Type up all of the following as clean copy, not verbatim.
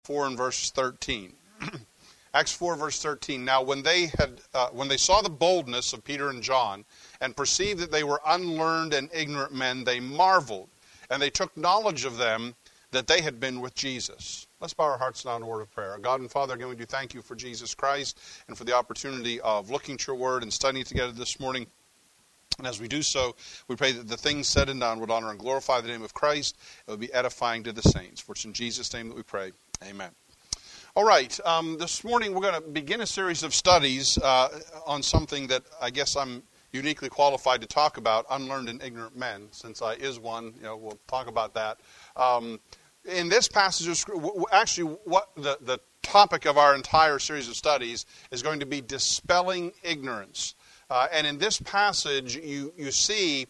4 and verse 13. Acts 4 verse 13. Now when they saw the boldness of Peter and John and perceived that they were unlearned and ignorant men, they marveled, and they took knowledge of them that they had been with Jesus. Let's bow our hearts now in a word of prayer. God and Father, again we do thank you for Jesus Christ and for the opportunity of looking at your word and studying together this morning. And as we do so, we pray that the things said and done would honor and glorify the name of Christ. It would be edifying to the saints. For it's in Jesus' name that we pray. Amen. All right. This morning we're going to begin a series of studies on something that I guess I'm uniquely qualified to talk about, unlearned and ignorant men. Since I is one, we'll talk about that. In this passage of Scripture, actually what the topic of our entire series of studies is going to be dispelling ignorance. And in this passage, you see,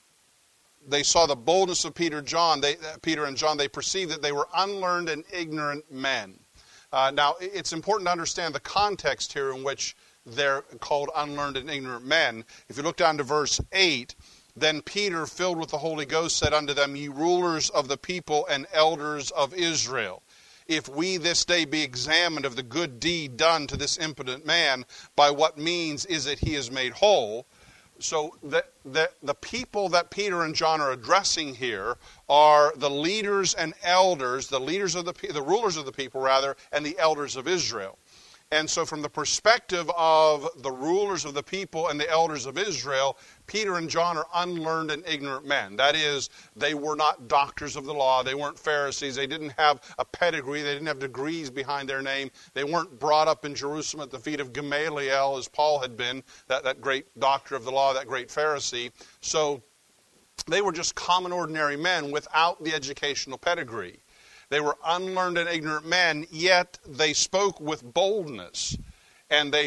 they saw the boldness of Peter and John. They perceived that they were unlearned and ignorant men. Now, it's important to understand the context here in which they're called unlearned and ignorant men. If you look down to verse 8, then Peter, filled with the Holy Ghost, said unto them, Ye rulers of the people and elders of Israel, if we this day be examined of the good deed done to this impotent man, by what means is it he is made whole? So the people that Peter and John are addressing here are the leaders and elders, the rulers of the people rather, and the elders of Israel. And so from the perspective of the rulers of the people and the elders of Israel, Peter and John are unlearned and ignorant men. That is, they were not doctors of the law. They weren't Pharisees. They didn't have a pedigree. They didn't have degrees behind their name. They weren't brought up in Jerusalem at the feet of Gamaliel as Paul had been, that great doctor of the law, that great Pharisee. So they were just common, ordinary men without the educational pedigree. They were unlearned and ignorant men, yet they spoke with boldness. And they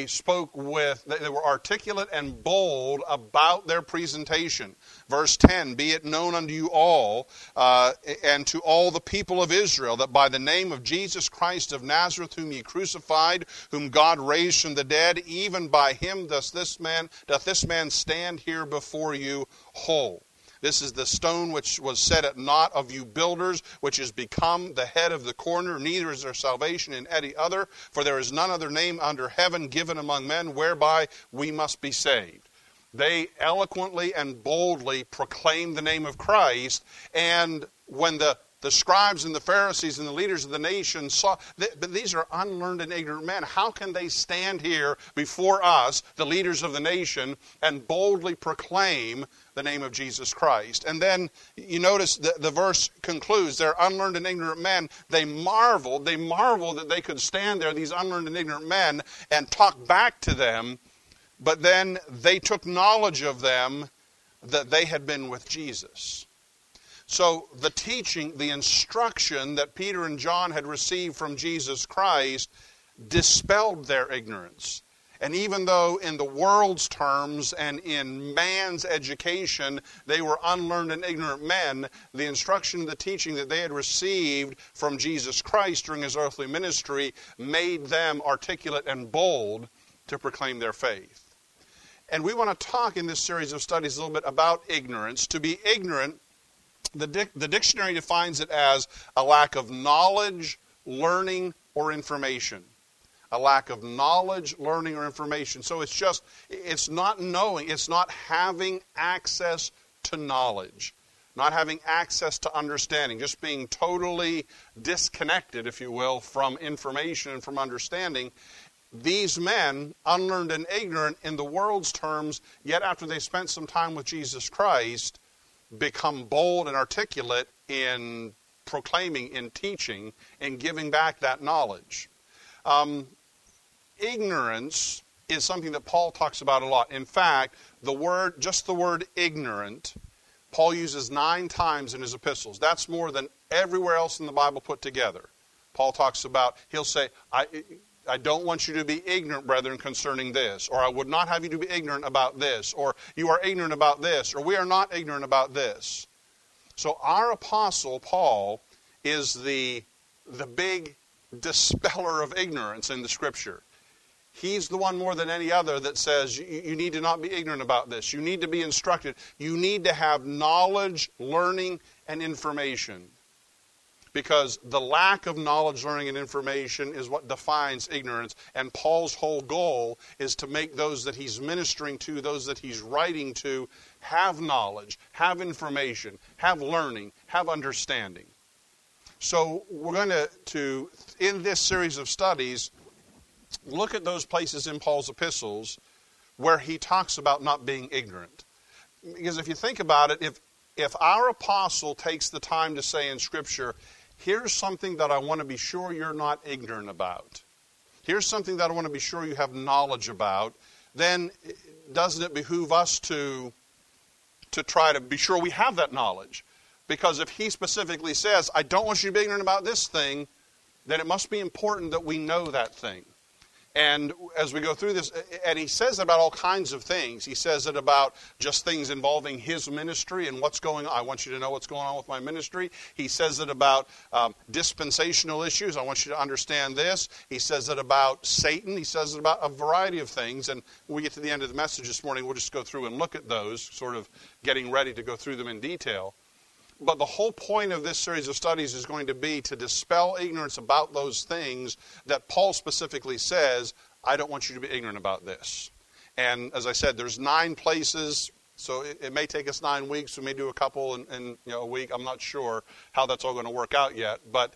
were articulate and bold about their presentation. Verse 10, Be it known unto you all, and to all the people of Israel, that by the name of Jesus Christ of Nazareth, whom ye crucified, whom God raised from the dead, even by him doth this man stand here before you whole. This is the stone which was set at naught of you builders, which is become the head of the corner. Neither is there salvation in any other, for there is none other name under heaven given among men whereby we must be saved. They eloquently and boldly proclaimed the name of Christ, and when the scribes and the Pharisees and the leaders of the nation saw, but these are unlearned and ignorant men. How can they stand here before us, the leaders of the nation, and boldly proclaim the name of Jesus Christ? And then you notice the verse concludes, they're unlearned and ignorant men. They marveled that they could stand there, these unlearned and ignorant men, and talk back to them. But then they took knowledge of them that they had been with Jesus. So the teaching, the instruction that Peter and John had received from Jesus Christ dispelled their ignorance. And even though in the world's terms and in man's education they were unlearned and ignorant men, the instruction, the teaching that they had received from Jesus Christ during his earthly ministry made them articulate and bold to proclaim their faith. And we want to talk in this series of studies a little bit about ignorance. To be ignorant, the dictionary defines it as a lack of knowledge, learning, or information. A lack of knowledge, learning, or information. So it's not knowing, it's not having access to knowledge, not having access to understanding, just being totally disconnected, if you will, from information and from understanding. These men, unlearned and ignorant in the world's terms, yet after they spent some time with Jesus Christ, become bold and articulate in proclaiming, in teaching, and giving back that knowledge. Ignorance is something that Paul talks about a lot. In fact, the word ignorant, Paul uses 9 times in his epistles. That's more than everywhere else in the Bible put together. Paul talks about, he'll say, I don't want you to be ignorant, brethren, concerning this. Or I would not have you to be ignorant about this. Or you are ignorant about this. Or we are not ignorant about this. So our apostle, Paul, is the big dispeller of ignorance in the Scripture. He's the one more than any other that says you need to not be ignorant about this. You need to be instructed. You need to have knowledge, learning, and information. because the lack of knowledge, learning, and information is what defines ignorance. And Paul's whole goal is to make those that he's ministering to, those that he's writing to, have knowledge, have information, have learning, have understanding. So we're going to, in this series of studies, look at those places in Paul's epistles where he talks about not being ignorant. Because if you think about it, if our apostle takes the time to say in Scripture, here's something that I want to be sure you're not ignorant about, here's something that I want to be sure you have knowledge about, then doesn't it behoove us to try to be sure we have that knowledge? Because if he specifically says, I don't want you to be ignorant about this thing, then it must be important that we know that thing. And as we go through this, and he says about all kinds of things. He says it about just things involving his ministry and what's going on. I want you to know what's going on with my ministry. He says it about dispensational issues. I want you to understand this. He says it about Satan. He says it about a variety of things. And when we get to the end of the message this morning, we'll just go through and look at those, sort of getting ready to go through them in detail. But the whole point of this series of studies is going to be to dispel ignorance about those things that Paul specifically says, I don't want you to be ignorant about this. And as I said, there's 9 places, so it may take us 9 weeks. We may do a couple in a week. I'm not sure how that's all going to work out yet. But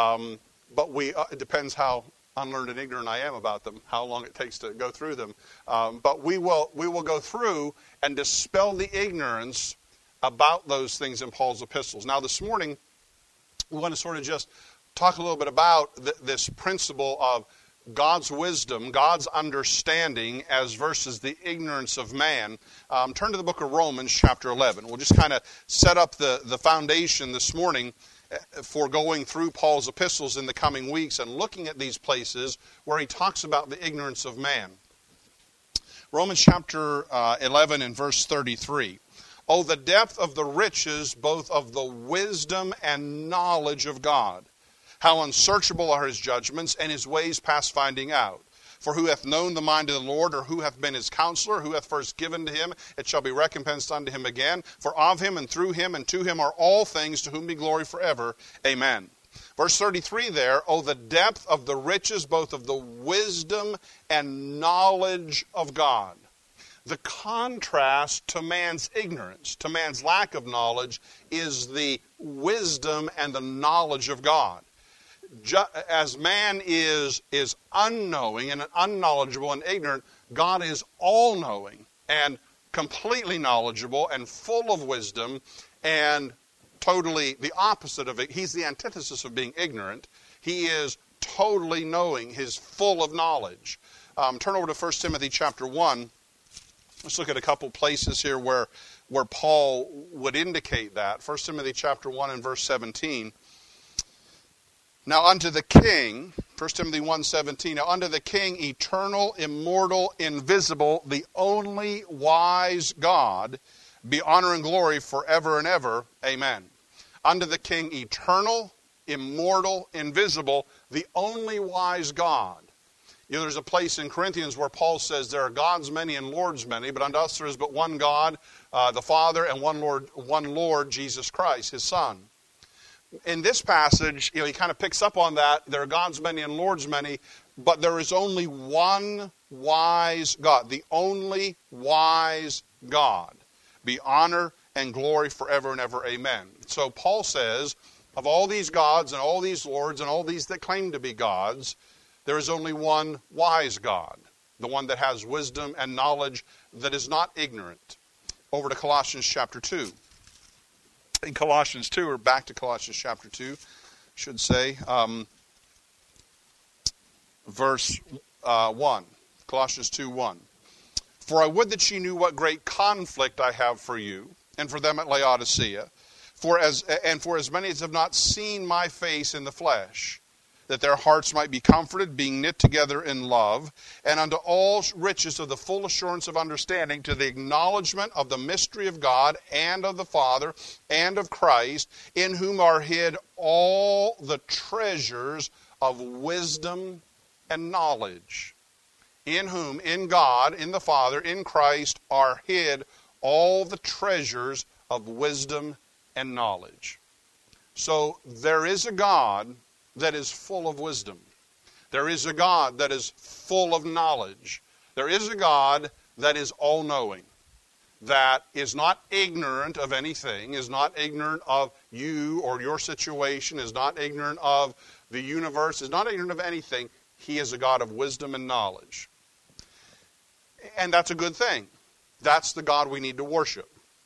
it depends how unlearned and ignorant I am about them, how long it takes to go through them. But we will go through and dispel the ignorance about those things in Paul's epistles. Now this morning, we want to sort of just talk a little bit about this principle of God's wisdom, God's understanding as versus the ignorance of man. Turn to the book of Romans chapter 11. We'll just kind of set up the foundation this morning for going through Paul's epistles in the coming weeks and looking at these places where he talks about the ignorance of man. Romans chapter 11 and verse 33. Oh, the depth of the riches, both of the wisdom and knowledge of God. How unsearchable are his judgments, and his ways past finding out. For who hath known the mind of the Lord, or who hath been his counselor? Who hath first given to him, it shall be recompensed unto him again. For of him, and through him, and to him are all things, to whom be glory forever. Amen. Verse 33 there, oh, the depth of the riches, both of the wisdom and knowledge of God. The contrast to man's ignorance, to man's lack of knowledge, is the wisdom and the knowledge of God. As man is unknowing and unknowledgeable and ignorant, God is all-knowing and completely knowledgeable and full of wisdom and totally the opposite of it. He's the antithesis of being ignorant. He is totally knowing. He's full of knowledge. Turn over to 1 Timothy chapter 1. Let's look at a couple places here where Paul would indicate that. 1 Timothy chapter 1 and verse 17. Now unto the King, 1 Timothy 1:17, now unto the King, eternal, immortal, invisible, the only wise God, be honor and glory forever and ever. Amen. Unto the King, eternal, immortal, invisible, the only wise God. You know, there's a place in Corinthians where Paul says there are gods many and lords many, but unto us there is but one God, the Father, and one Lord, Jesus Christ, his Son. In this passage, he kind of picks up on that. There are gods many and lords many, but there is only one wise God, the only wise God. Be honor and glory forever and ever. Amen. So Paul says, of all these gods and all these lords and all these that claim to be gods, there is only one wise God, the one that has wisdom and knowledge, that is not ignorant. Over to Colossians chapter 2. In Colossians 2, or back to Colossians chapter 2, I should say, verse 1. Colossians 2:1. For I would that ye knew what great conflict I have for you, and for them at Laodicea, for as many as have not seen my face in the flesh, that their hearts might be comforted, being knit together in love, and unto all riches of the full assurance of understanding, to the acknowledgement of the mystery of God, and of the Father, and of Christ, in whom are hid all the treasures of wisdom and knowledge. In whom, in God, in the Father, in Christ, are hid all the treasures of wisdom and knowledge. So there is a God that is full of wisdom. There is a God that is full of knowledge. There is a God that is all-knowing, that is not ignorant of anything, is not ignorant of you or your situation, is not ignorant of the universe, is not ignorant of anything. He is a God of wisdom and knowledge. And that's a good thing. That's the God we need to worship.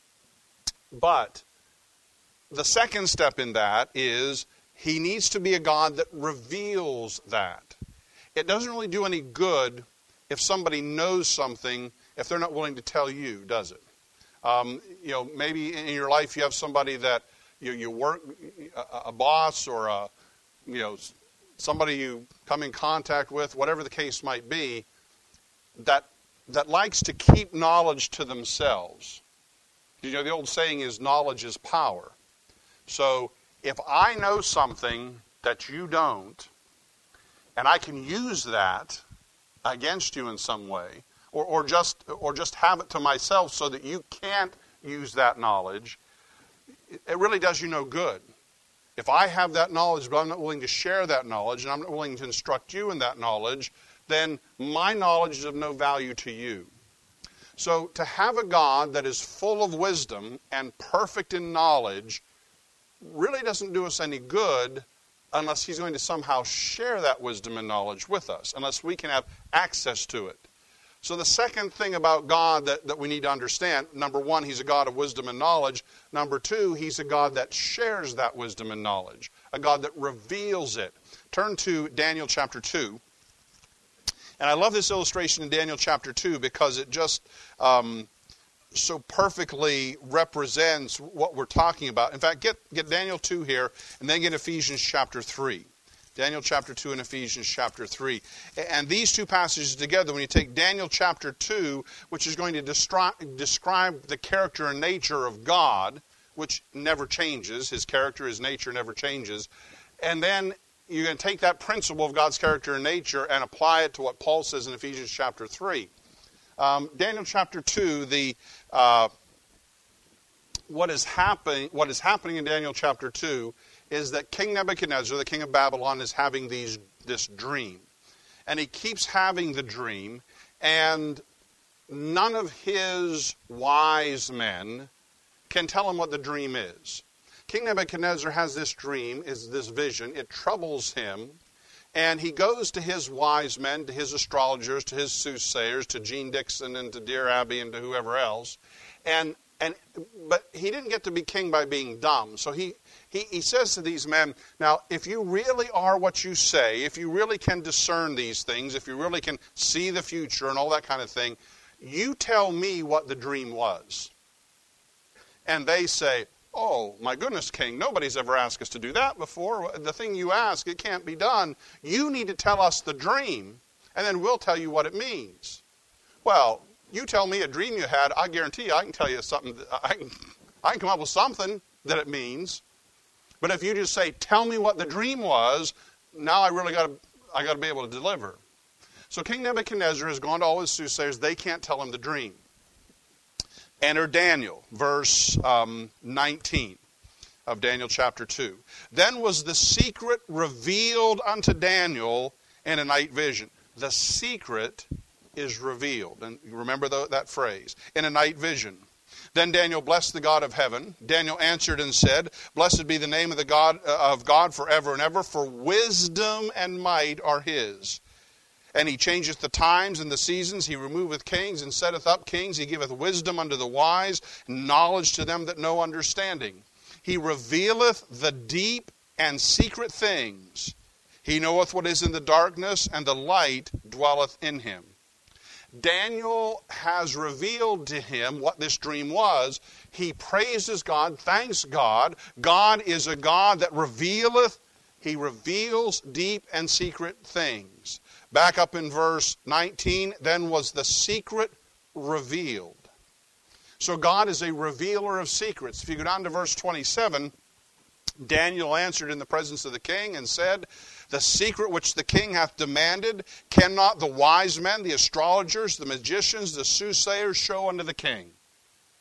But the second step in that is he needs to be a God that reveals that. It doesn't really do any good if somebody knows something if they're not willing to tell you, does it? Maybe in your life you have somebody that you work, a boss or somebody you come in contact with, whatever the case might be, that likes to keep knowledge to themselves. The old saying is knowledge is power. So if I know something that you don't, and I can use that against you in some way, or just have it to myself so that you can't use that knowledge, it really does you no good. If I have that knowledge, but I'm not willing to share that knowledge, and I'm not willing to instruct you in that knowledge, then my knowledge is of no value to you. So to have a God that is full of wisdom and perfect in knowledge really doesn't do us any good unless he's going to somehow share that wisdom and knowledge with us, unless we can have access to it. So the second thing about God that we need to understand, number one, he's a God of wisdom and knowledge. Number two, he's a God that shares that wisdom and knowledge, a God that reveals it. Turn to Daniel chapter 2. And I love this illustration in Daniel chapter 2 because it just so perfectly represents what we're talking about. In fact, get Daniel 2 here, and then get Ephesians chapter 3. Daniel chapter 2 and Ephesians chapter 3. And these two passages together, when you take Daniel chapter 2, which is going to describe the character and nature of God, which never changes, his character, his nature never changes, and then you're going to take that principle of God's character and nature and apply it to what Paul says in Ephesians chapter 3. Daniel chapter 2, what is happening in Daniel chapter 2 is that King Nebuchadnezzar, the king of Babylon, is having this dream. And he keeps having the dream, and none of his wise men can tell him what the dream is. King Nebuchadnezzar has this dream, is this vision. It troubles him. And he goes to his wise men, to his astrologers, to his soothsayers, to Gene Dixon and to Dear Abby and to whoever else. But he didn't get to be king by being dumb. So he says to these men, now, if you really are what you say, if you really can discern these things, if you really can see the future and all that kind of thing, you tell me what the dream was. And they say, oh, my goodness, king, nobody's ever asked us to do that before. The thing you ask, it can't be done. You need to tell us the dream, and then we'll tell you what it means. Well, you tell me a dream you had, I guarantee you I can tell you something. I can come up with something that it means. But if you just say, tell me what the dream was, now I really got to be able to deliver. So King Nebuchadnezzar has gone to all his soothsayers. They can't tell him the dream. Enter Daniel, verse 19 of Daniel chapter 2. Then was the secret revealed unto Daniel in a night vision. The secret is revealed. And you remember that phrase. In a night vision. Then Daniel blessed the God of heaven. Daniel answered and said, blessed be the name of God forever and ever, for wisdom and might are his. And he changeth the times and the seasons. He removeth kings and setteth up kings. He giveth wisdom unto the wise, knowledge to them that know understanding. He revealeth the deep and secret things. He knoweth what is in the darkness, and the light dwelleth in him. Daniel has revealed to him what this dream was. He praises God, thanks God. God is a God that revealeth. He reveals deep and secret things. Back up in verse 19, then was the secret revealed. So God is a revealer of secrets. If you go down to verse 27, Daniel answered in the presence of the king and said, the secret which the king hath demanded, cannot the wise men, the astrologers, the magicians, the soothsayers show unto the king?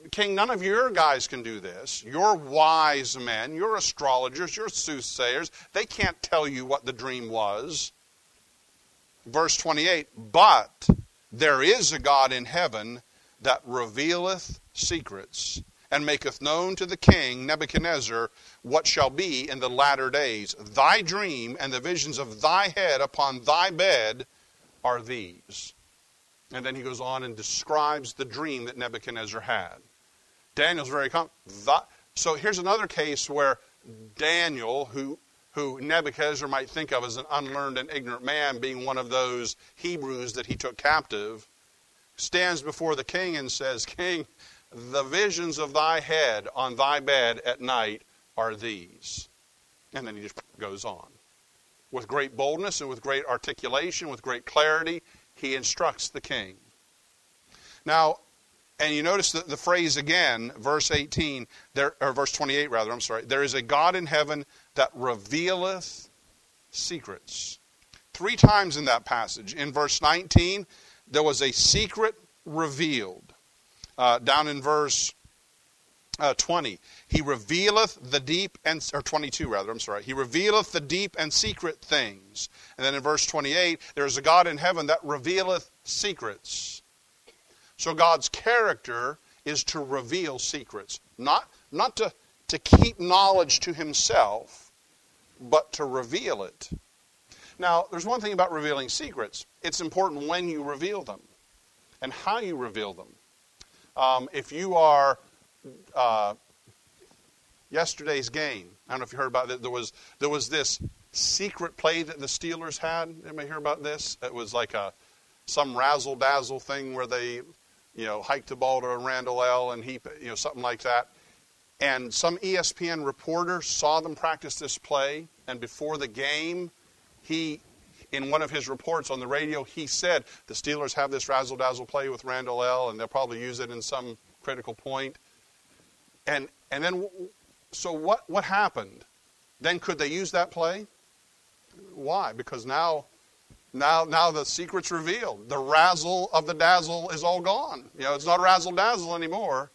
King, none of your guys can do this. Your wise men, your astrologers, your soothsayers, they can't tell you what the dream was. Verse 28, but there is a God in heaven that revealeth secrets, and maketh known to the king Nebuchadnezzar what shall be in the latter days. Thy dream and the visions of thy head upon thy bed are these. And then he goes on and describes the dream that Nebuchadnezzar had. Daniel's very so here's another case where Daniel, who Nebuchadnezzar might think of as an unlearned and ignorant man, being one of those Hebrews that he took captive, stands before the king and says, King, the visions of thy head on thy bed at night are these. And then he just goes on. With great boldness and with great articulation, with great clarity, he instructs the king. Now, and you notice the phrase again, verse 18, or verse 28 rather, I'm sorry. There is a God in heaven that revealeth secrets. 3 times in that passage. In verse 19, there was a secret revealed. Down in verse 20, he revealeth the deep and, or 22 rather, I'm sorry. He revealeth the deep and secret things. And then in verse 28, there is a God in heaven that revealeth secrets. So God's character is to reveal secrets. Not to keep knowledge to himself, but to reveal it. Now, there's one thing about revealing secrets. It's important when you reveal them and how you reveal them. If you are yesterday's game, I don't know if you heard about it. There was this secret play that the Steelers had. Anybody hear about this? It was like some razzle-dazzle thing where they, hiked the ball to Randall L. and he, something like that. And some ESPN reporter saw them practice this play, and before the game, in one of his reports on the radio, he said, the Steelers have this razzle-dazzle play with Randall L., and they'll probably use it in some critical point. And then, so what happened? Then could they use that play? Why? Because now the secret's revealed. The razzle of the dazzle is all gone. It's not razzle-dazzle anymore.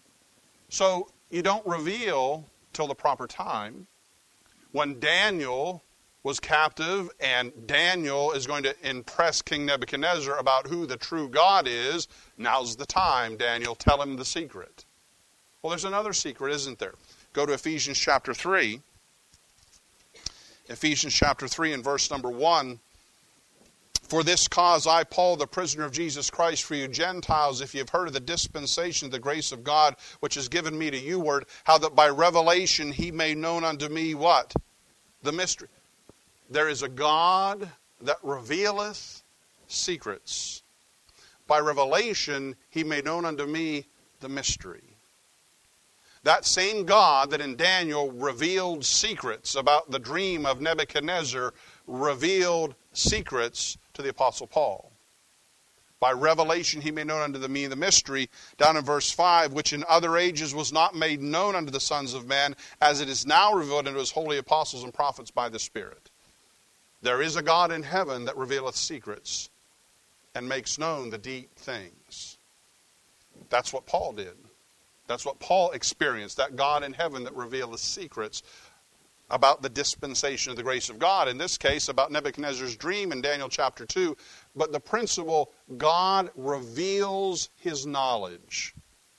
So you don't reveal till the proper time. When Daniel was captive, and Daniel is going to impress King Nebuchadnezzar about who the true God is, now's the time, Daniel, tell him the secret. Well, there's another secret, isn't there? Go to Ephesians chapter 3. Ephesians chapter 3 and verse number 1. For this cause I, Paul, the prisoner of Jesus Christ, for you Gentiles, if you have heard of the dispensation of the grace of God, which is given me to you ward, how that by revelation he made known unto me what? The mystery. There is a God that revealeth secrets. By revelation, he made known unto me the mystery. That same God that in Daniel revealed secrets about the dream of Nebuchadnezzar revealed secrets to the Apostle Paul. By revelation, he made known unto me the mystery, down in verse 5, which in other ages was not made known unto the sons of men, as it is now revealed unto his holy apostles and prophets by the Spirit. There is a God in heaven that revealeth secrets and makes known the deep things. That's what Paul did. That's what Paul experienced, that God in heaven that revealeth secrets about the dispensation of the grace of God. In this case, about Nebuchadnezzar's dream in Daniel chapter 2. But the principle, God reveals his knowledge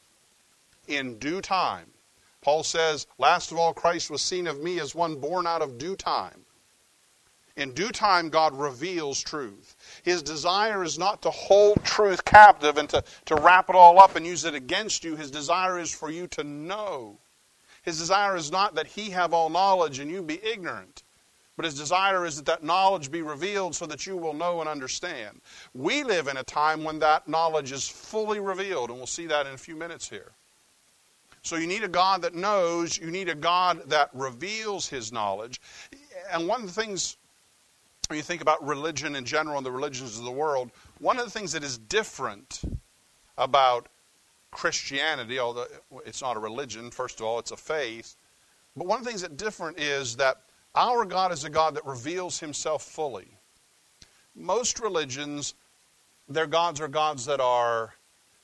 in due time. Paul says, last of all, Christ was seen of me as one born out of due time. In due time, God reveals truth. His desire is not to hold truth captive and to wrap it all up and use it against you. His desire is for you to know. His desire is not that he have all knowledge and you be ignorant. But his desire is that knowledge be revealed so that you will know and understand. We live in a time when that knowledge is fully revealed, and we'll see that in a few minutes here. So you need a God that knows. You need a God that reveals his knowledge. And one of the things, when you think about religion in general and the religions of the world, one of the things that is different about Christianity, although it's not a religion, first of all, it's a faith, but one of the things that's different is that our God is a God that reveals himself fully. Most religions, their gods are gods that are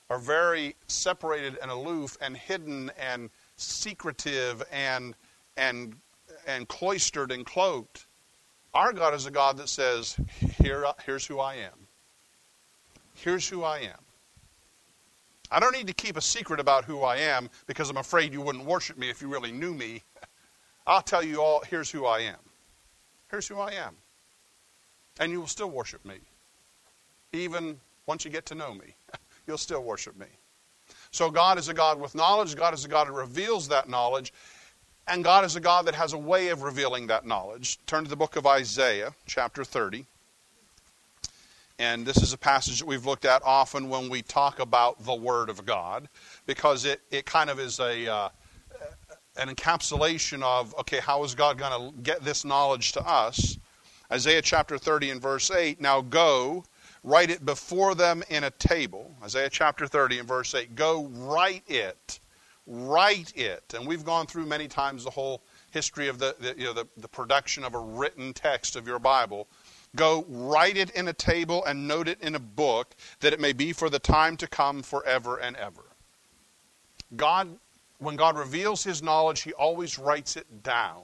are very separated and aloof and hidden and secretive and cloistered and cloaked. Our God is a God that says, here's who I am. Here's who I am. I don't need to keep a secret about who I am because I'm afraid you wouldn't worship me if you really knew me. I'll tell you all, here's who I am. Here's who I am. And you will still worship me. Even once you get to know me, you'll still worship me. So God is a God with knowledge. God is a God who reveals that knowledge. And God is a God that has a way of revealing that knowledge. Turn to the book of Isaiah, chapter 30. And this is a passage that we've looked at often when we talk about the Word of God, because it kind of is an encapsulation of, okay, how is God going to get this knowledge to us? Isaiah chapter 30 and verse 8, now go, write it before them in a table. Isaiah chapter 30 and verse 8, go write it. Write it. And we've gone through many times the whole history of the production of a written text of your Bible. Go write it in a table and note it in a book, that it may be for the time to come forever and ever. God, when God reveals His knowledge, He always writes it down.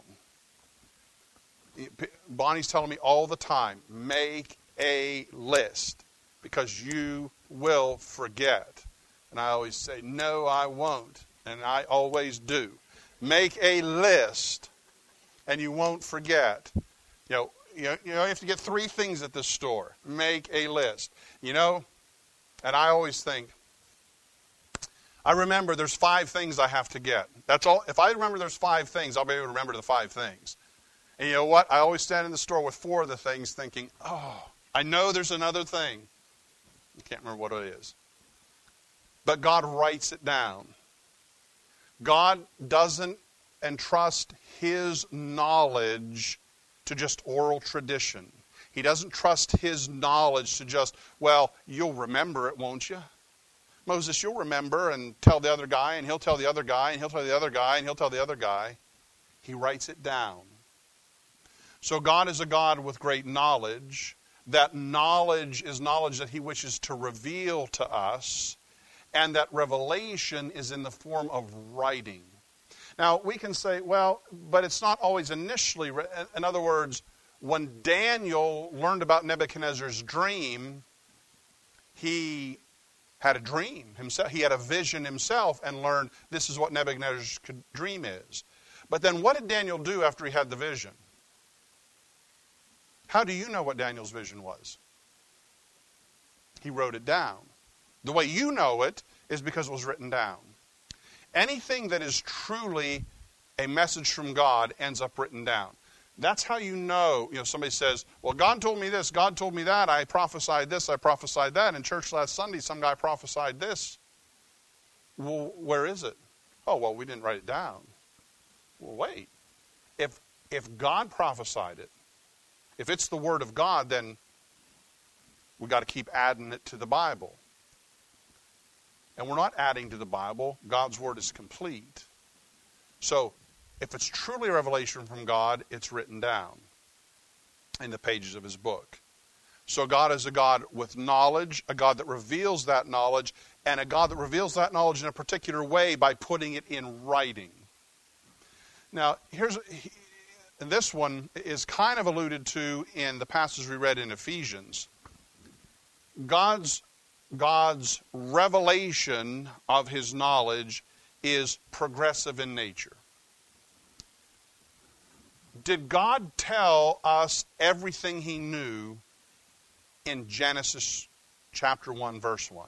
Bonnie's telling me all the time, make a list, because you will forget. And I always say, no, I won't. And I always do. Make a list, and you won't forget. You have to get 3 things at this store. Make a list. And I always think, I remember there's 5 things I have to get. That's all. If I remember there's 5 things, I'll be able to remember the 5 things. And you know what? I always stand in the store with 4 of the things thinking, oh, I know there's another thing. I can't remember what it is. But God writes it down. God doesn't entrust His knowledge to just oral tradition. He doesn't trust His knowledge to just, well, you'll remember it, won't you? Moses, you'll remember and tell the other guy, and he'll tell the other guy, and he'll tell the other guy, and he'll tell the other guy. He writes it down. So God is a God with great knowledge. That knowledge is knowledge that He wishes to reveal to us, and that revelation is in the form of writing. Now, we can say, well, but it's not always initially. In other words, when Daniel learned about Nebuchadnezzar's dream, he had a dream himself. He had a vision himself and learned this is what Nebuchadnezzar's dream is. But then what did Daniel do after he had the vision? How do you know what Daniel's vision was? He wrote it down. The way you know it is because it was written down. Anything that is truly a message from God ends up written down. That's how you know. Somebody says, well, God told me this, God told me that, I prophesied this, I prophesied that. In church last Sunday, some guy prophesied this. Well, where is it? Oh, well, we didn't write it down. Well, wait. If God prophesied it, if it's the Word of God, then we've got to keep adding it to the Bible. And we're not adding to the Bible. God's Word is complete. So, if it's truly a revelation from God, it's written down in the pages of His book. So God is a God with knowledge, a God that reveals that knowledge, and a God that reveals that knowledge in a particular way by putting it in writing. Now, this one is kind of alluded to in the passage we read in Ephesians. God's revelation of His knowledge is progressive in nature. Did God tell us everything He knew in Genesis chapter 1, verse 1?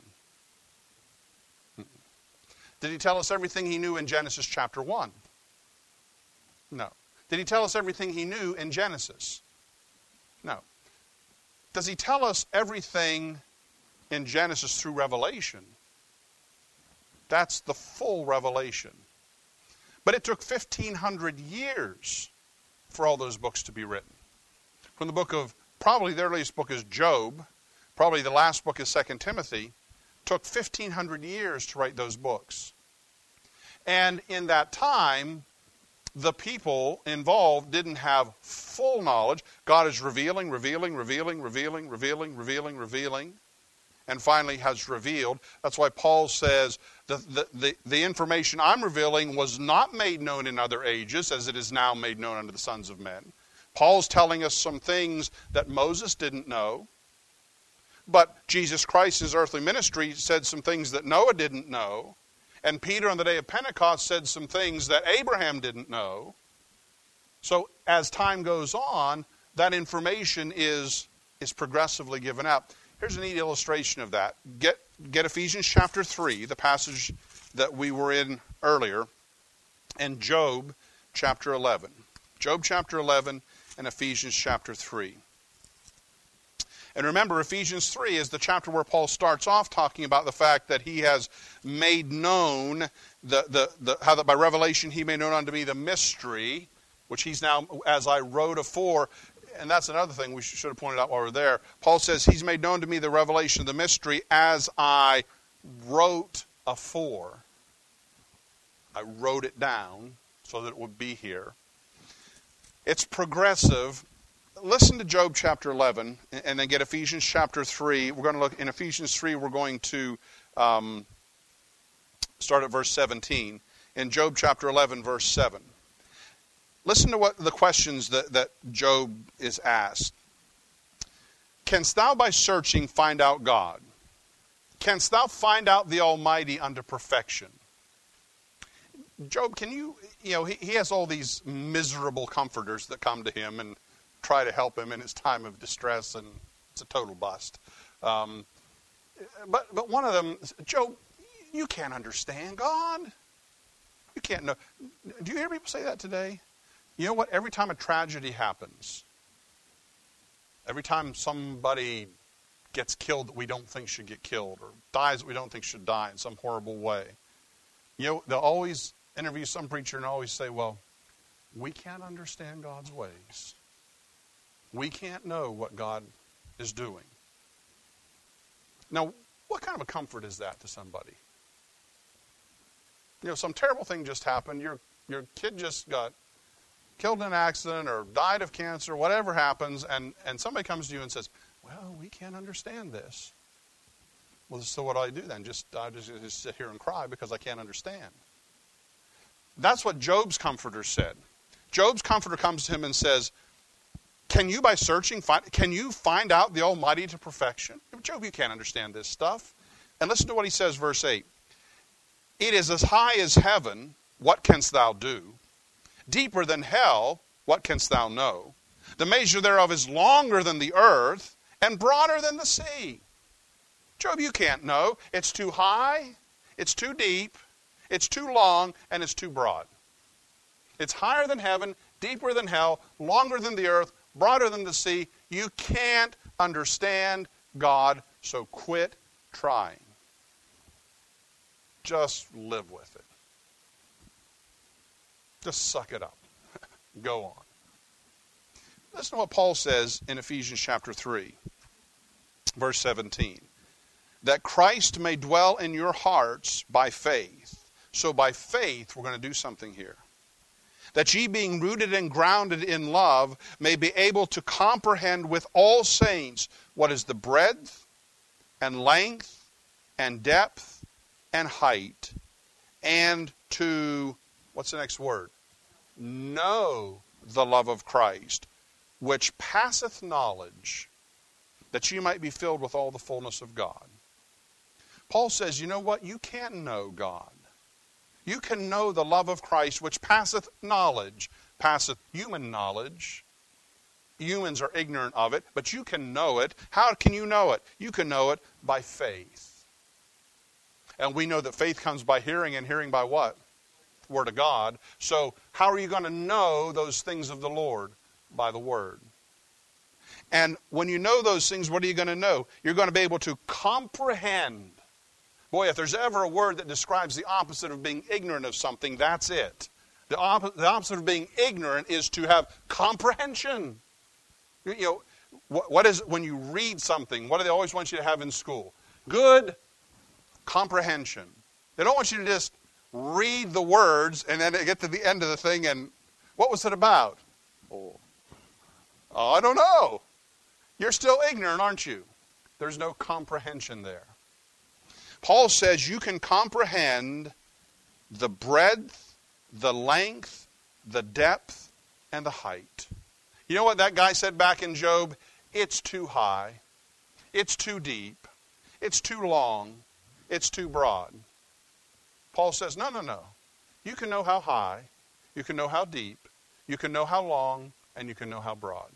Did He tell us everything He knew in Genesis chapter 1? No. Did He tell us everything He knew in Genesis? No. Does He tell us everything in Genesis through Revelation? That's the full revelation. But it took 1,500 years for all those books to be written. From the book of, probably the earliest book is Job, probably the last book is 2 Timothy, took 1,500 years to write those books. And in that time, the people involved didn't have full knowledge. God is revealing. and finally has revealed. That's why Paul says the information I'm revealing was not made known in other ages as it is now made known unto the sons of men. Paul's telling us some things that Moses didn't know. But Jesus Christ, his earthly ministry, said some things that Noah didn't know. And Peter on the day of Pentecost said some things that Abraham didn't know. So as time goes on, that information is progressively given out. Here's a neat illustration of that. Get Ephesians chapter 3, the passage that we were in earlier, and Job chapter 11. Job chapter 11 and Ephesians chapter 3. And remember, Ephesians 3 is the chapter where Paul starts off talking about the fact that he has made known how that by revelation he made known unto me the mystery, which he's now, as I wrote afore. And that's another thing we should have pointed out while we're there. Paul says, he's made known to me the revelation of the mystery as I wrote afore. I wrote it down so that it would be here. It's progressive. Listen to Job chapter 11 and then get Ephesians chapter 3. We're going to look in Ephesians 3, we're going to start at verse 17. In Job chapter 11, verse 7. Listen to what the questions that Job is asked. Canst thou by searching find out God? Canst thou find out the Almighty unto perfection? Job, he has all these miserable comforters that come to him and try to help him in his time of distress, and it's a total bust. But one of them, Job, you can't understand God. You can't know. Do you hear people say that today? You know what? Every time a tragedy happens, every time somebody gets killed that we don't think should get killed, or dies that we don't think should die in some horrible way, they'll always interview some preacher and always say, well, we can't understand God's ways. We can't know what God is doing. Now, what kind of a comfort is that to somebody? Some terrible thing just happened. Your kid just got killed in an accident or died of cancer, whatever happens, and somebody comes to you and says, well, we can't understand this. Well, so what do I do then? I just sit here and cry because I can't understand. That's what Job's comforter said. Job's comforter comes to him and says, can you by searching, can you find out the Almighty to perfection? Job, you can't understand this stuff. And listen to what he says, verse 8. It is as high as heaven, what canst thou do? Deeper than hell, what canst thou know? The measure thereof is longer than the earth, and broader than the sea. Job, you can't know. It's too high, it's too deep, it's too long, and it's too broad. It's higher than heaven, deeper than hell, longer than the earth, broader than the sea. You can't understand God, so quit trying. Just live with it. Just suck it up. Go on. Listen to what Paul says in Ephesians chapter 3, verse 17. That Christ may dwell in your hearts by faith. So by faith, we're going to do something here. That ye being rooted and grounded in love may be able to comprehend with all saints what is the breadth and length and depth and height, and to, what's the next word? Know the love of Christ, which passeth knowledge, that you might be filled with all the fullness of God. Paul says, you know what? You can't know God. You can know the love of Christ, which passeth knowledge, passeth human knowledge. Humans are ignorant of it, but you can know it. How can you know it? You can know it by faith. And we know that faith comes by hearing, and hearing by what? Word of God. So how are you going to know those things of the Lord? By the Word. And when you know those things, what are you going to know? You're going to be able to comprehend. Boy, if there's ever a word that describes the opposite of being ignorant of something, that's it. The opposite of being ignorant is to have comprehension. What is when you read something? What do they always want you to have in school? Good comprehension. They don't want you to just read the words and then get to the end of the thing and what was it about? Oh, I don't know. You're still ignorant, aren't you? There's no comprehension there. Paul says you can comprehend the breadth, the length, the depth, and the height. You know what that guy said back in Job? It's too high. It's too deep. It's too long. It's too broad. Paul says, no. You can know how high, you can know how deep, you can know how long, and you can know how broad.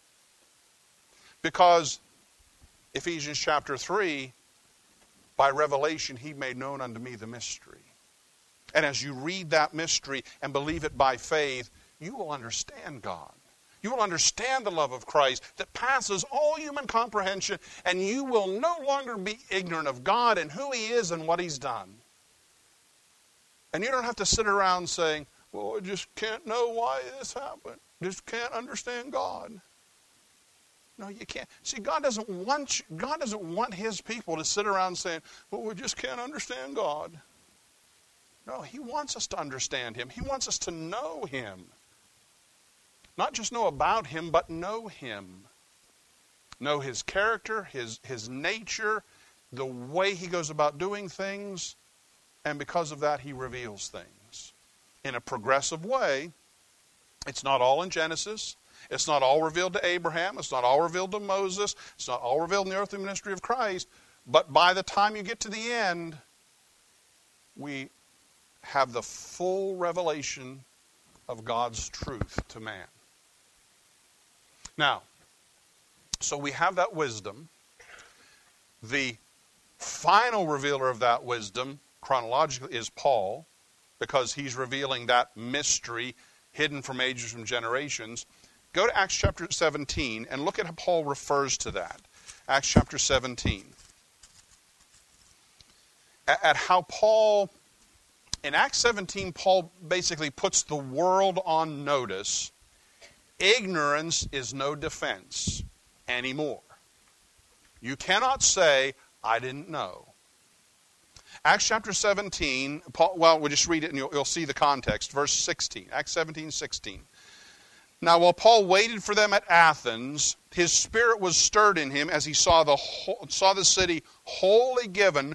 Because Ephesians chapter 3, by revelation, he made known unto me the mystery. And as you read that mystery and believe it by faith, you will understand God. You will understand the love of Christ that passes all human comprehension, and you will no longer be ignorant of God and who he is and what he's done. And you don't have to sit around saying, well, I just can't know why this happened. Just can't understand God. No, you can't. See, God doesn't want his people to sit around saying, well, we just can't understand God. No, he wants us to understand him. He wants us to know him. Not just know about him, but know him. Know his character, his nature, the way he goes about doing things, and because of that, he reveals things in a progressive way. It's not all in Genesis. It's not all revealed to Abraham. It's not all revealed to Moses. It's not all revealed in the earthly ministry of Christ. But by the time you get to the end, we have the full revelation of God's truth to man. Now, so we have that wisdom. The final revealer of that wisdom, chronologically, is Paul, because he's revealing that mystery hidden from ages, from generations. Go to Acts chapter 17 and look at how Paul refers to that. Acts chapter 17. At how Paul, in Acts 17, Paul basically puts the world on notice. Ignorance is no defense anymore. You cannot say, I didn't know. Acts chapter 17, Paul, well, we'll just read it and you'll see the context. Verse 16, Acts 17:16. Now, while Paul waited for them at Athens, his spirit was stirred in him as he saw the city wholly given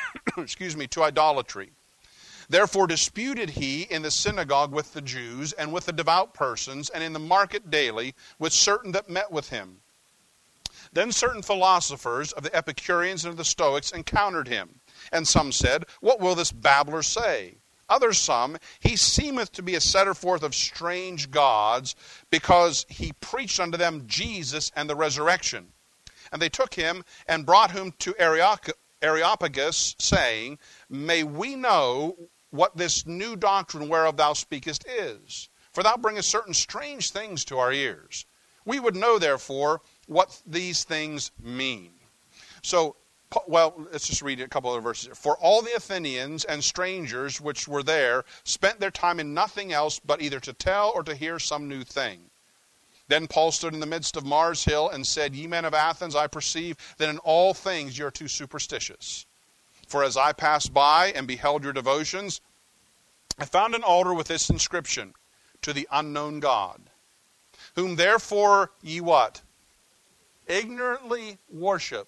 to idolatry. Therefore disputed he in the synagogue with the Jews and with the devout persons, and in the market daily with certain that met with him. Then certain philosophers of the Epicureans and of the Stoics encountered him. And some said, what will this babbler say? Others some, he seemeth to be a setter forth of strange gods, because he preached unto them Jesus and the resurrection. And they took him and brought him to Areopagus, saying, may we know what this new doctrine whereof thou speakest is? For thou bringest certain strange things to our ears. We would know, therefore, what these things mean. So, well, let's just read a couple other verses here. For all the Athenians and strangers which were there spent their time in nothing else but either to tell or to hear some new thing. Then Paul stood in the midst of Mars Hill and said, ye men of Athens, I perceive that in all things you are too superstitious. For as I passed by and beheld your devotions, I found an altar with this inscription, to the unknown God, whom therefore ye what? Ignorantly worship.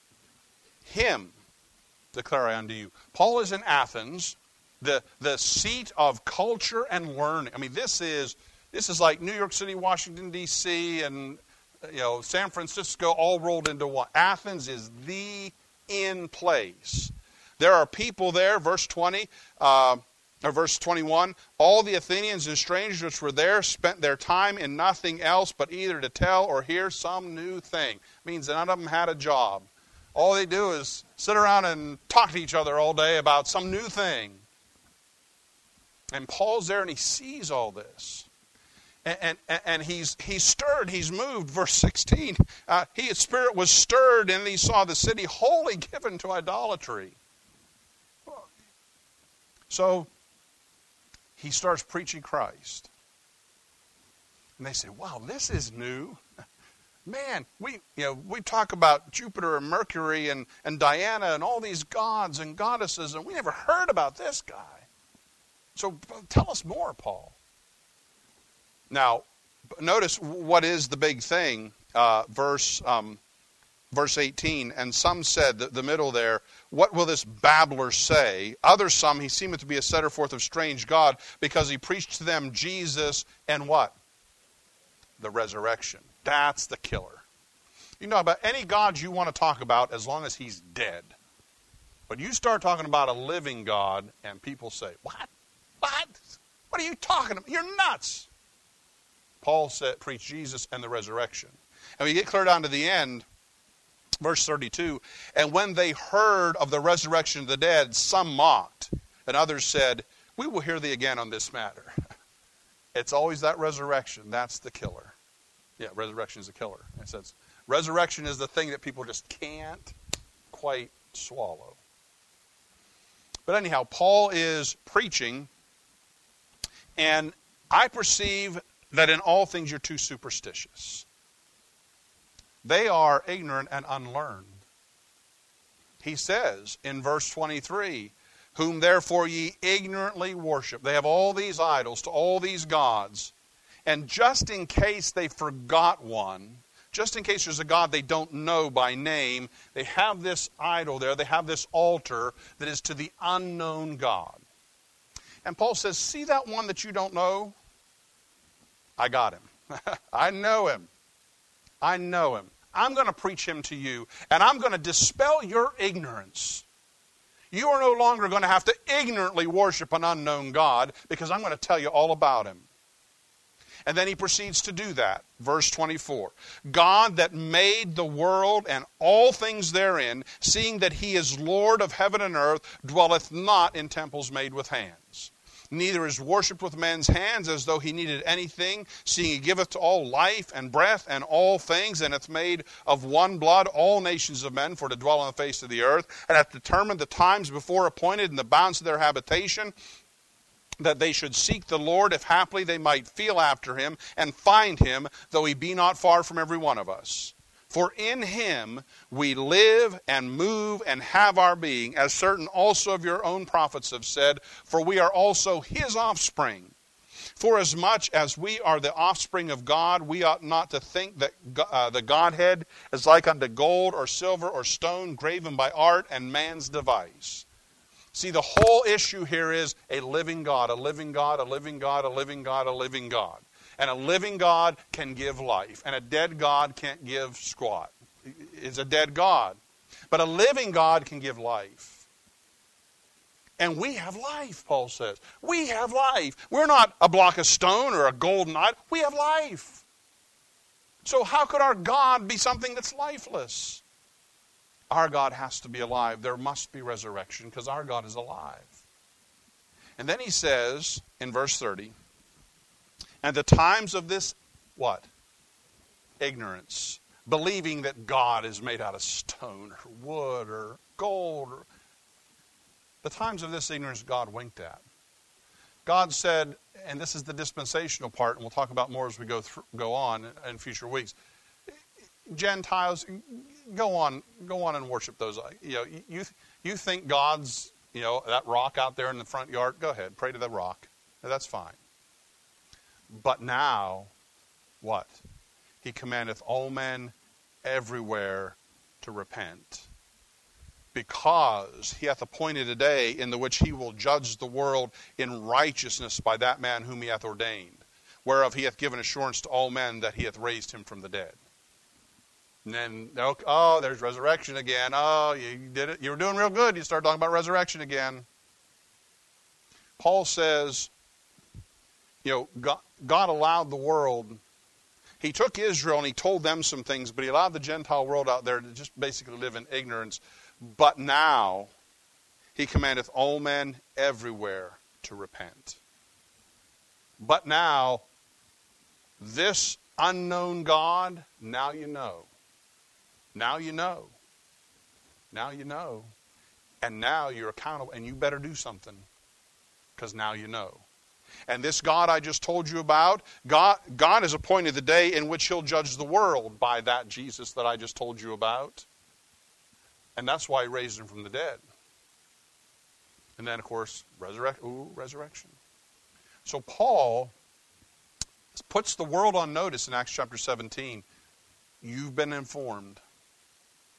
Him declare I unto you. Paul is in Athens, the seat of culture and learning. I mean, this is like New York City, Washington, D.C., and San Francisco all rolled into one. Athens is the in place. There are people there, verse 20, or verse 21, all the Athenians and strangers which were there spent their time in nothing else but either to tell or hear some new thing. It means none of them had a job. All they do is sit around and talk to each other all day about some new thing. And Paul's there and he sees all this. And he's stirred, he's moved. Verse 16, his spirit was stirred and he saw the city wholly given to idolatry. So he starts preaching Christ. And they say, wow, this is new. Man, we talk about Jupiter and Mercury and Diana and all these gods and goddesses, and we never heard about this guy. So tell us more, Paul. Now, notice what is the big thing. Verse Verse 18, and some said, the middle there, what will this babbler say? Others some, he seemeth to be a setter forth of strange God, because he preached to them Jesus and what? The resurrection. That's the killer. You know, about any God you want to talk about, as long as he's dead. But you start talking about a living God, and people say, what? What? What are you talking about? You're nuts. Paul said, preach Jesus and the resurrection. And we get clear down to the end, verse 32, and when they heard of the resurrection of the dead, some mocked, and others said, we will hear thee again on this matter. It's always that resurrection. That's the killer. Yeah, resurrection is the killer. It says, resurrection is the thing that people just can't quite swallow. But anyhow, Paul is preaching, and I perceive that in all things you're too superstitious. They are ignorant and unlearned. He says in verse 23, whom therefore ye ignorantly worship. They have all these idols to all these gods. And just in case they forgot one, just in case there's a God they don't know by name, they have this idol there, they have this altar that is to the unknown God. And Paul says, see that one that you don't know? I got him. I know him. I know him. I'm going to preach him to you, and I'm going to dispel your ignorance. You are no longer going to have to ignorantly worship an unknown God, because I'm going to tell you all about him. And then he proceeds to do that. Verse 24. God that made the world and all things therein, seeing that he is Lord of heaven and earth, dwelleth not in temples made with hands. Neither is worshipped with men's hands as though he needed anything, seeing he giveth to all life and breath and all things, and hath made of one blood all nations of men for to dwell on the face of the earth, and hath determined the times before appointed and the bounds of their habitation, that they should seek the Lord, if haply they might feel after him, and find him, though he be not far from every one of us. For in him we live and move and have our being, as certain also of your own prophets have said, for we are also his offspring. For as much as we are the offspring of God, we ought not to think that the Godhead is like unto gold or silver or stone, graven by art and man's device. See, the whole issue here is a living God, a living God, a living God, a living God, a living God. And a living God can give life, and a dead God can't give squat. It's a dead God. But a living God can give life. And we have life, Paul says. We have life. We're not a block of stone or a golden idol. We have life. So how could our God be something that's lifeless? Our God has to be alive. There must be resurrection because our God is alive. And then he says in verse 30, and the times of this, what? Ignorance. Believing that God is made out of stone or wood or gold. The times of this ignorance God winked at. God said, and this is the dispensational part, and we'll talk about more as we go on in future weeks. Gentiles, go on and worship those. You think God's, that rock out there in the front yard? Go ahead, pray to the rock. That's fine. But now, what? He commandeth all men everywhere to repent, because he hath appointed a day in the which he will judge the world in righteousness by that man whom he hath ordained, whereof he hath given assurance to all men that he hath raised him from the dead. And then, there's resurrection again. Oh, you did it. You were doing real good. You start talking about resurrection again. Paul says, God allowed the world. He took Israel and he told them some things, but he allowed the Gentile world out there to just basically live in ignorance. But now, he commandeth all men everywhere to repent. But now, this unknown God, now you know. Now you know. Now you know. And now you're accountable, and you better do something, because now you know. And this God I just told you about, God has appointed the day in which he'll judge the world by that Jesus that I just told you about. And that's why he raised him from the dead. And then, of course, resurrection. So Paul puts the world on notice in Acts chapter 17. You've been informed.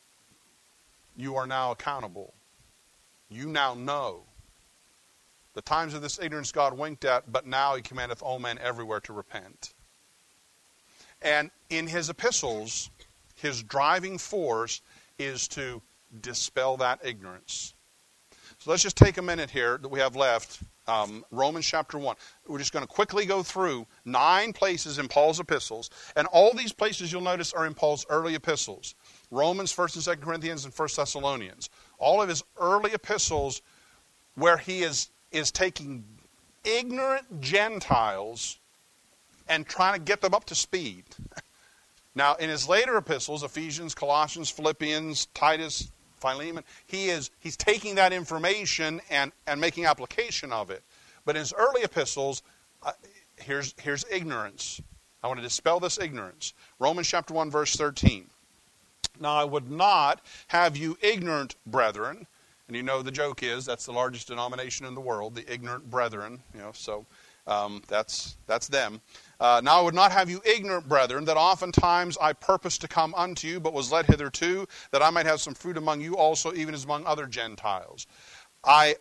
you are now accountable. You now know. The times of this ignorance God winked at, but now he commandeth all men everywhere to repent. And in his epistles, his driving force is to dispel that ignorance. So let's just take a minute here that we have left. Romans chapter 1. We're just going to quickly go through 9 places in Paul's epistles. And all these places you'll notice are in Paul's early epistles. Romans, 1st and 2nd Corinthians, and 1st Thessalonians. All of his early epistles where he is taking ignorant Gentiles and trying to get them up to speed. Now, in his later epistles, Ephesians, Colossians, Philippians, Titus, Philemon, he's taking that information and making application of it. But in his early epistles, here's ignorance. I want to dispel this ignorance. Romans chapter 1, verse 13. Now, I would not have you ignorant, brethren. And you know the joke is that's the largest denomination in the world, the ignorant brethren. So that's them. Now I would not have you ignorant, brethren, that oftentimes I purposed to come unto you, but was led hitherto, that I might have some fruit among you also, even as among other Gentiles. I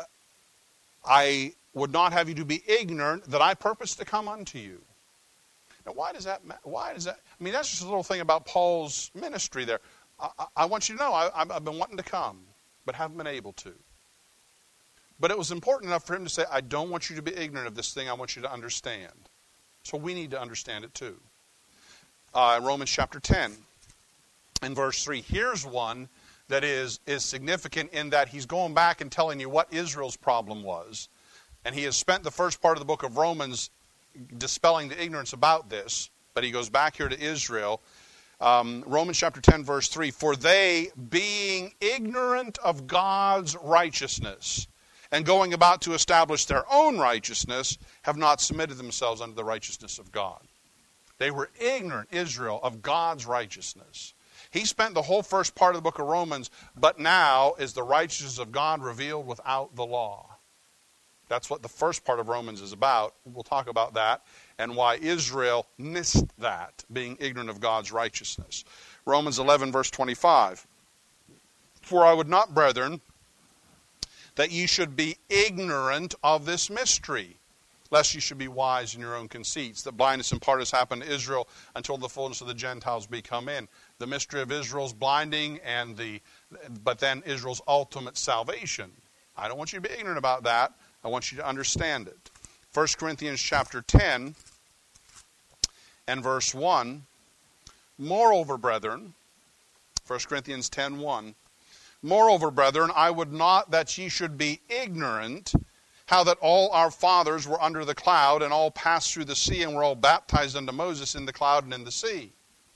would not have you to be ignorant that I purposed to come unto you. Now, why does that? I mean, that's just a little thing about Paul's ministry there. I want you to know I've been wanting to come, but haven't been able to. But it was important enough for him to say, I don't want you to be ignorant of this thing. I want you to understand. So we need to understand it too. Romans chapter 10 and verse 3. Here's one that is significant in that he's going back and telling you what Israel's problem was. And he has spent the first part of the book of Romans dispelling the ignorance about this. But he goes back here to Israel. Romans chapter 10, verse 3. For they, being ignorant of God's righteousness, and going about to establish their own righteousness, have not submitted themselves unto the righteousness of God. They were ignorant, Israel, of God's righteousness. He spent the whole first part of the book of Romans, but now is the righteousness of God revealed without the law. That's what the first part of Romans is about. We'll talk about that and why Israel missed that, being ignorant of God's righteousness. Romans 11, verse 25. For I would not, brethren, that ye should be ignorant of this mystery, lest ye should be wise in your own conceits, that blindness in part has happened to Israel until the fullness of the Gentiles be come in. The mystery of Israel's blinding but then Israel's ultimate salvation. I don't want you to be ignorant about that. I want you to understand it. 1 Corinthians chapter 10 and verse 1. Moreover, brethren, 1 Corinthians 10:1. Moreover, brethren, I would not that ye should be ignorant how that all our fathers were under the cloud, and all passed through the sea, and were all baptized unto Moses in the cloud and in the sea.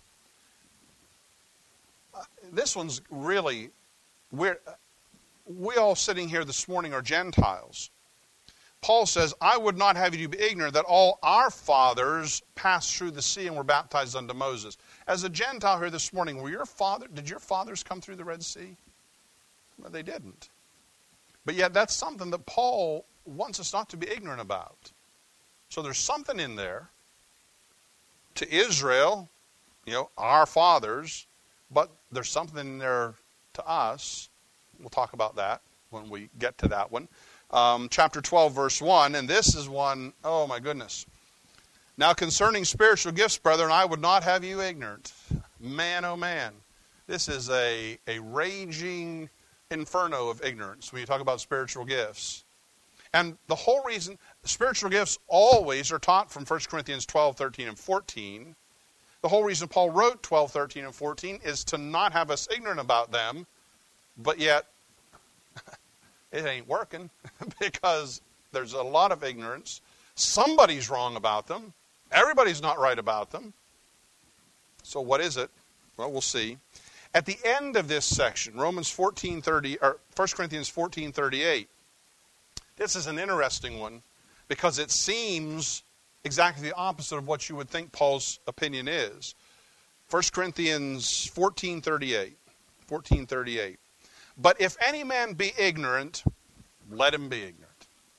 This one's really weird. We all sitting here this morning are Gentiles. Paul says, I would not have you to be ignorant that all our fathers passed through the sea and were baptized unto Moses. As a Gentile here this morning, did your fathers come through the Red Sea? No, they didn't. But yet that's something that Paul wants us not to be ignorant about. So there's something in there to Israel, our fathers, but there's something in there to us. We'll talk about that when we get to that one. Chapter 12, verse 1, and this is one, oh my goodness. Now concerning spiritual gifts, brethren, I would not have you ignorant. Man, oh man. This is a raging inferno of ignorance when you talk about spiritual gifts. And the whole reason, spiritual gifts always are taught from 1 Corinthians 12, 13, and 14. The whole reason Paul wrote 12, 13, and 14 is to not have us ignorant about them, but yet it ain't working because there's a lot of ignorance. Somebody's wrong about them. Everybody's not right about them. So what is it? Well, we'll see. At the end of this section, Romans 14:30 or 1 Corinthians 14:38. This is an interesting one because it seems exactly the opposite of what you would think Paul's opinion is. 1 Corinthians 14:38. 14:38. But if any man be ignorant, let him be ignorant.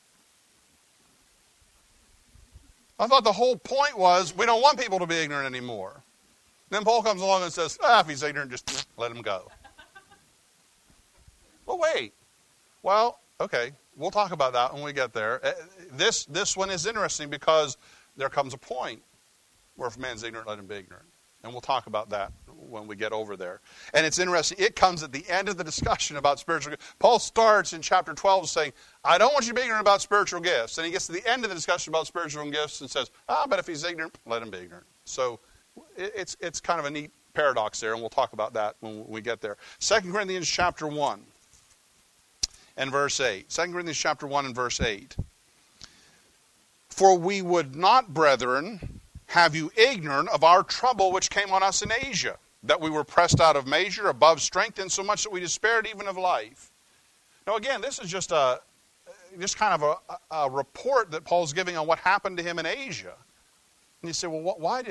I thought the whole point was we don't want people to be ignorant anymore. Then Paul comes along and says, if he's ignorant, just let him go. Well, wait. Well, okay. We'll talk about that when we get there. This one is interesting because there comes a point where if a man's ignorant, let him be ignorant. And we'll talk about that when we get over there. And it's interesting. It comes at the end of the discussion about spiritual gifts. Paul starts in chapter 12 saying, I don't want you to be ignorant about spiritual gifts. And he gets to the end of the discussion about spiritual gifts and says, but if he's ignorant, let him be ignorant. So it's kind of a neat paradox there, and we'll talk about that when we get there. 2 Corinthians chapter 1 and verse 8. 2 Corinthians chapter 1 and verse 8. For we would not, brethren, have you ignorant of our trouble which came on us in Asia, that we were pressed out of measure, above strength, insomuch that we despaired even of life. Now again, this is just kind of a report that Paul's giving on what happened to him in Asia. And you say, well, why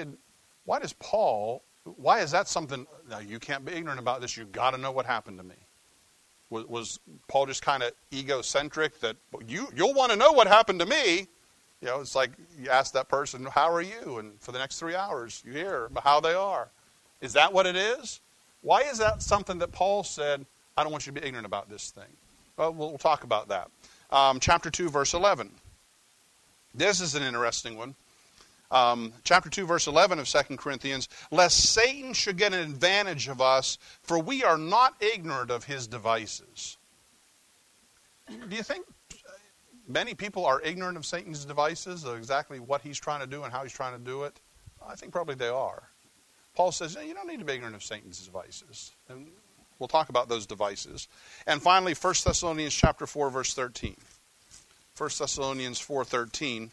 is that something? Now you can't be ignorant about this. You've got to know what happened to me. Was Paul just kind of egocentric that you'll want to know what happened to me? You know, it's like you ask that person, how are you? And for the next 3 hours, you hear about how they are. Is that what it is? Why is that something that Paul said, I don't want you to be ignorant about this thing? Well, we'll talk about that. Chapter 2, verse 11. This is an interesting one. Chapter 2, verse 11 of 2 Corinthians. Lest Satan should get an advantage of us, for we are not ignorant of his devices. Do you think many people are ignorant of Satan's devices, of exactly what he's trying to do and how he's trying to do it? I think probably they are. Paul says, you don't need to be ignorant of Satan's devices. And we'll talk about those devices. And finally, 1 Thessalonians chapter 4, verse 13. 1 Thessalonians 4:13.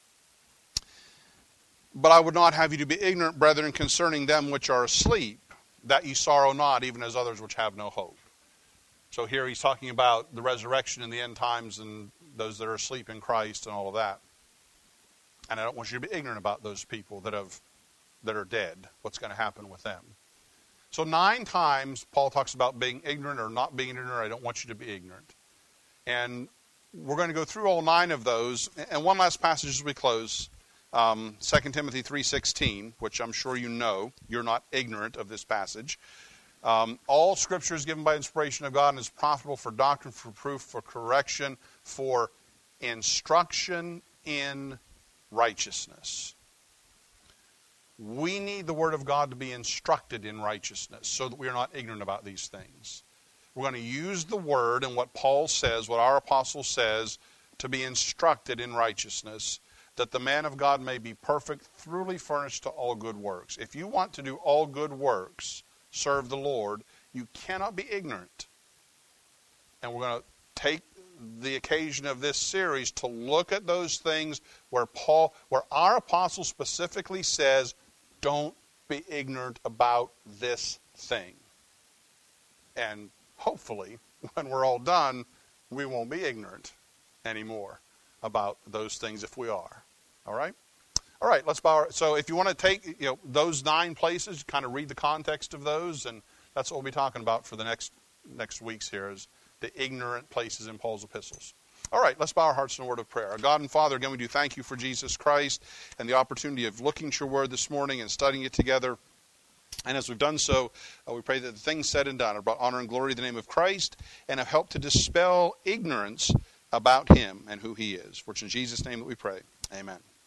But I would not have you to be ignorant, brethren, concerning them which are asleep, that ye sorrow not, even as others which have no hope. So here he's talking about the resurrection in the end times and those that are asleep in Christ and all of that. And I don't want you to be ignorant about those people that are dead, what's going to happen with them. So 9 times Paul talks about being ignorant or not being ignorant. I don't want you to be ignorant. And we're going to go through all 9 of those. And one last passage as we close. 2 Timothy 3:16, which I'm sure you know. You're not ignorant of this passage. All Scripture is given by inspiration of God and is profitable for doctrine, for proof, for correction, for instruction in righteousness. We need the Word of God to be instructed in righteousness so that we are not ignorant about these things. We're going to use the Word and what Paul says, what our apostle says, to be instructed in righteousness, that the man of God may be perfect, thoroughly furnished to all good works. If you want to do all good works, serve the Lord, you cannot be ignorant. And we're going to take the occasion of this series to look at those things where our apostle specifically says, don't be ignorant about this thing. And hopefully, when we're all done, we won't be ignorant anymore about those things if we are. All right? All right, let's bow. So if you want to take those 9 places, kind of read the context of those, and that's what we'll be talking about for the next weeks here, is the ignorant places in Paul's epistles. All right, let's bow our hearts in a word of prayer. Our God and Father, again, we do thank you for Jesus Christ and the opportunity of looking at your word this morning and studying it together. And as we've done so, we pray that the things said and done are brought honor and glory to the name of Christ and have helped to dispel ignorance about him and who he is. For it's in Jesus' name that we pray. Amen.